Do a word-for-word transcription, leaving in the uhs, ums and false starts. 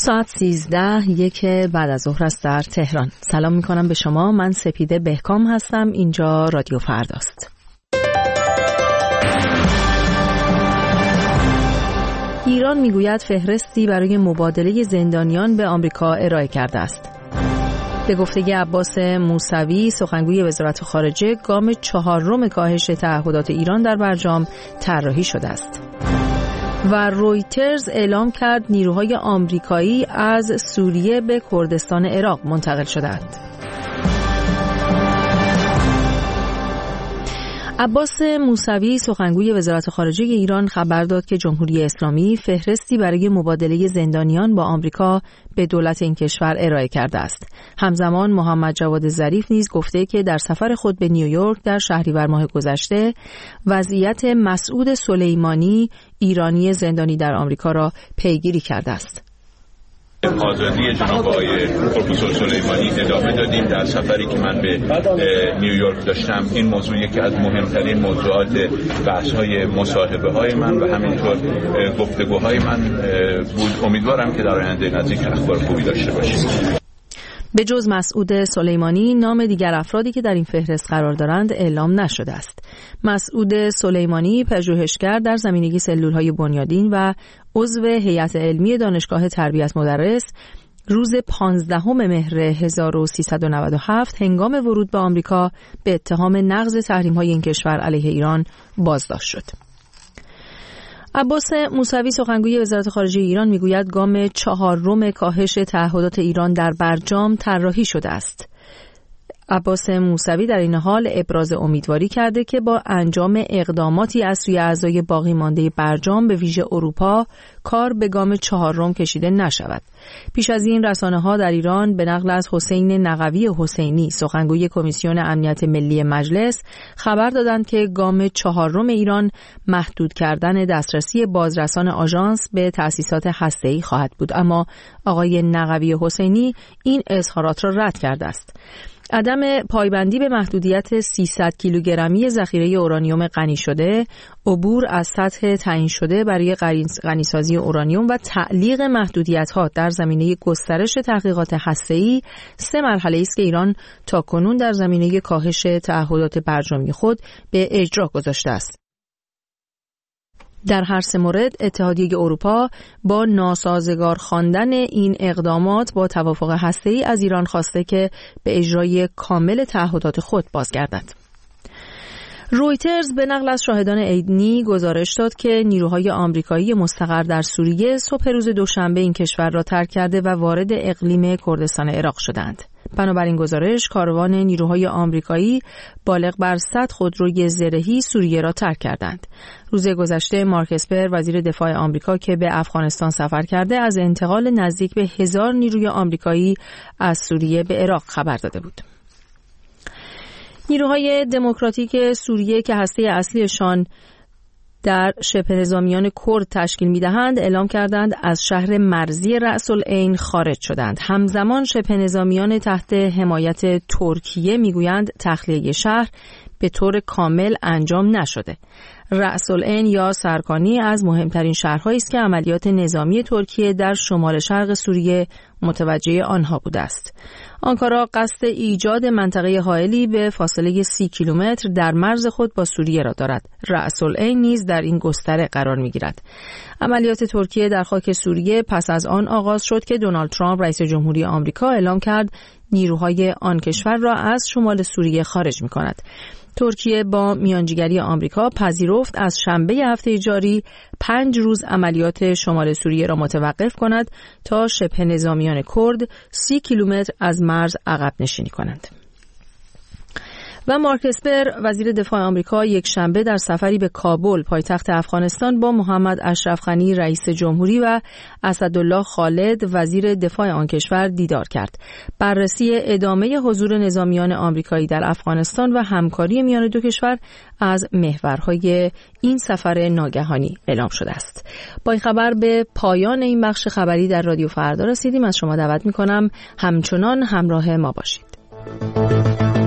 ساعت سیزده یک بعد از ظهر است در تهران. سلام میکنم به شما. من سپیده بهکام هستم. اینجا رادیو فرداست. ایران میگوید فهرستی برای مبادله زندانیان به آمریکا ارائه کرده است. به گفته عباس موسوی سخنگوی وزارت خارجه، گام چهارم کاهش تعهدات ایران در برجام طراحی شده است. و رویترز اعلام کرد نیروهای آمریکایی از سوریه به کردستان عراق منتقل شدند. عباس موسوی سخنگوی وزارت خارجه ایران خبر داد که جمهوری اسلامی فهرستی برای مبادله زندانیان با آمریکا به دولت این کشور ارائه کرده است. همزمان محمد جواد ظریف نیز گفته که در سفر خود به نیویورک در شهریور ماه گذشته وضعیت مسعود سلیمانی ایرانی زندانی در آمریکا را پیگیری کرده است. آزادی جناب آقای پروفسور سلیمانی ادامه دادیم. در سفری که من به نیویورک داشتم این موضوع یکی از مهمترین موضوعات بحث‌های مصاحبه‌های من و همینطور گفتگوهای من بود. امیدوارم که در آینده نزدیک اخبار خوبی داشته باشیم. به جز مسعود سلیمانی نام دیگر افرادی که در این فهرست قرار دارند اعلام نشده است. مسعود سلیمانی پژوهشگر در زمینه سلول‌های بنیادین و عضو هیئت علمی دانشگاه تربیت مدرس روز پانزدهم مهر هزار و سیصد و نود و هفت هنگام ورود به آمریکا به اتهام نقض تحریم‌های این کشور علیه ایران بازداشت شد. عباس موسوی سخنگوی وزارت خارجه ایران میگوید گام چهارم کاهش تعهدات ایران در برجام طراحی شده است. عباس موسوی در این حال ابراز امیدواری کرده که با انجام اقداماتی از سوی اعضای باقی مانده برجام به ویژه اروپا کار به گام چهارم کشیده نشود. پیش از این رسانه‌ها در ایران به نقل از حسین نقوی حسینی سخنگوی کمیسیون امنیت ملی مجلس خبر دادند که گام چهارم ایران محدود کردن دسترسی بازرسان آژانس به تأسیسات هسته‌ای خواهد بود، اما آقای نقوی حسینی این اظهارات را رد کرده است. عدم پایبندی به محدودیت سیصد کیلوگرمی ذخیره اورانیوم غنی شده، عبور از سطح تعیین شده برای غنیسازی اورانیوم و تعلیق محدودیت‌ها در زمینه گسترش تحقیقات هسته‌ای سه مرحله است که ایران تاکنون در زمینه کاهش تعهدات برجامی خود به اجرا گذاشته است. در هر سه مورد اتحادیه اروپا با ناسازگار خواندن این اقدامات با توافق هسته‌ای از ایران خواسته که به اجرای کامل تعهدات خود بازگردد. رویترز به نقل از شاهدان عینی گزارش داد که نیروهای آمریکایی مستقر در سوریه صبح روز دوشنبه این کشور را ترک کرده و وارد اقلیم کردستان عراق شدند. بنابراین گزارش کاروان نیروهای آمریکایی بالغ بر صد خودروی زرهی سوریه را ترک کردند. روز گذشته مارک اسپر وزیر دفاع آمریکا که به افغانستان سفر کرده از انتقال نزدیک به هزار نیروی آمریکایی از سوریه به عراق خبر داده بود. نیروهای دموکراتیک سوریه که هسته اصلیشان در شبه نظامیان کرد تشکیل می‌دهند اعلام کردند از شهر مرزی رأس العین خارج شدند. همزمان شبه نظامیان تحت حمایت ترکیه میگویند تخلیه شهر به طور کامل انجام نشده. رأس العین یا سرکانی از مهمترین شهرهایی است که عملیات نظامی ترکیه در شمال شرق سوریه متوجه آنها بوده است. آنکارا قصد ایجاد منطقه حائلی به فاصله سی کیلومتر در مرز خود با سوریه را دارد. رأس العین نیز در این گستره قرار می‌گیرد. عملیات ترکیه در خاک سوریه پس از آن آغاز شد که دونالد ترامپ رئیس جمهوری آمریکا اعلام کرد نیروهای آن کشور را از شمال سوریه خارج می‌کند. ترکیه با میانجیگری آمریکا پذیرفت از شنبه هفته جاری پنج روز عملیات شمال سوریه را متوقف کند تا شبه نظامیان کرد سی کیلومتر از مرز عقب نشینی کنند. و مارک اسپر وزیر دفاع آمریکا یک شنبه در سفری به کابل پایتخت افغانستان با محمد اشرف غنی رئیس جمهوری و اسدالله خالد وزیر دفاع آن کشور دیدار کرد. بررسی ادامه حضور نظامیان آمریکایی در افغانستان و همکاری میان دو کشور از محورهای این سفر ناگهانی اعلام شده است. با این خبر به پایان این بخش خبری در رادیو فردا رسیدیم. از شما دعوت می‌کنم همچنان همراه ما باشید.